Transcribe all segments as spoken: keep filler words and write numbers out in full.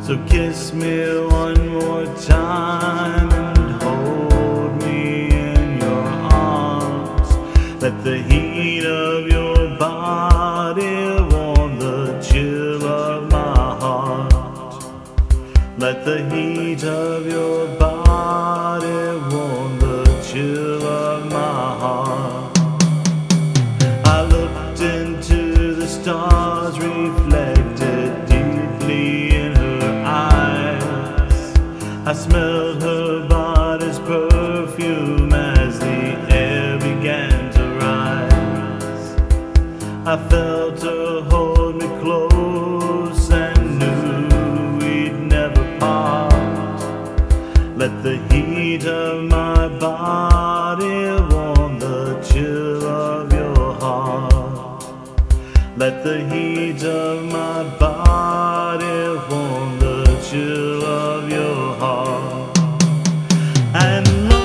So kiss me one more time and hold me in your arms. Let the heat of your body warm the chill of my heart. Let the heat of your body warm the chill of my heart. I looked into the stars reflected deeply in her eyes. I smelled her body's perfume as the air began to rise. I felt her hold me close and knew we'd never part. Let the heat of my body warm the chill of your heart. Let the heat of my body warm the chill of your heart. And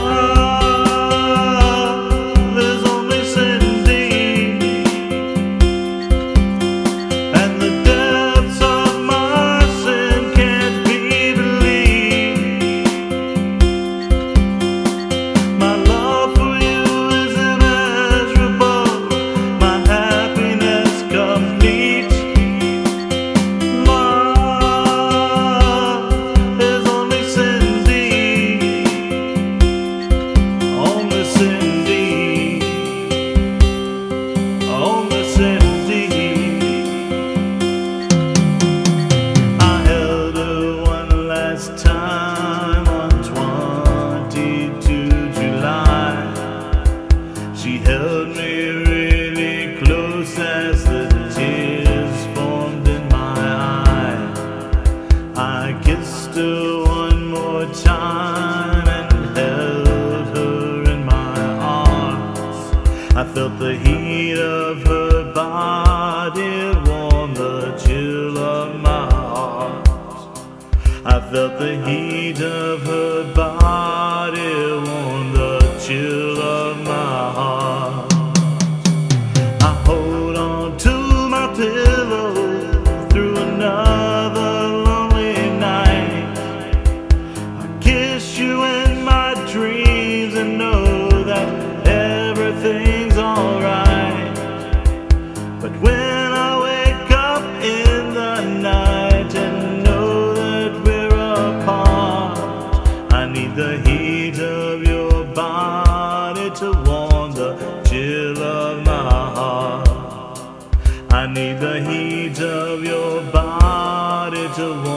love is only sin deep, and the depths of my sin can't be believed. My love for you is immeasurable, my happiness complete. Love is only sin deep, only sin deep, only sin deep. I held her one last time on twenty-second of July. She held me really close as the tears formed in my eyes. I kissed her one more time and held her in my arms. I felt the heat of her body warm the chill of my heart. I felt the heat of her body warm the chill of my heart. I hold on to my pillow through another lonely night. I kiss you in my dreams and know that everything's alright. But when I wake up in the night and know that we're apart, I need the heat of your body to warm the chill of my heart. I need the heat of your body to warm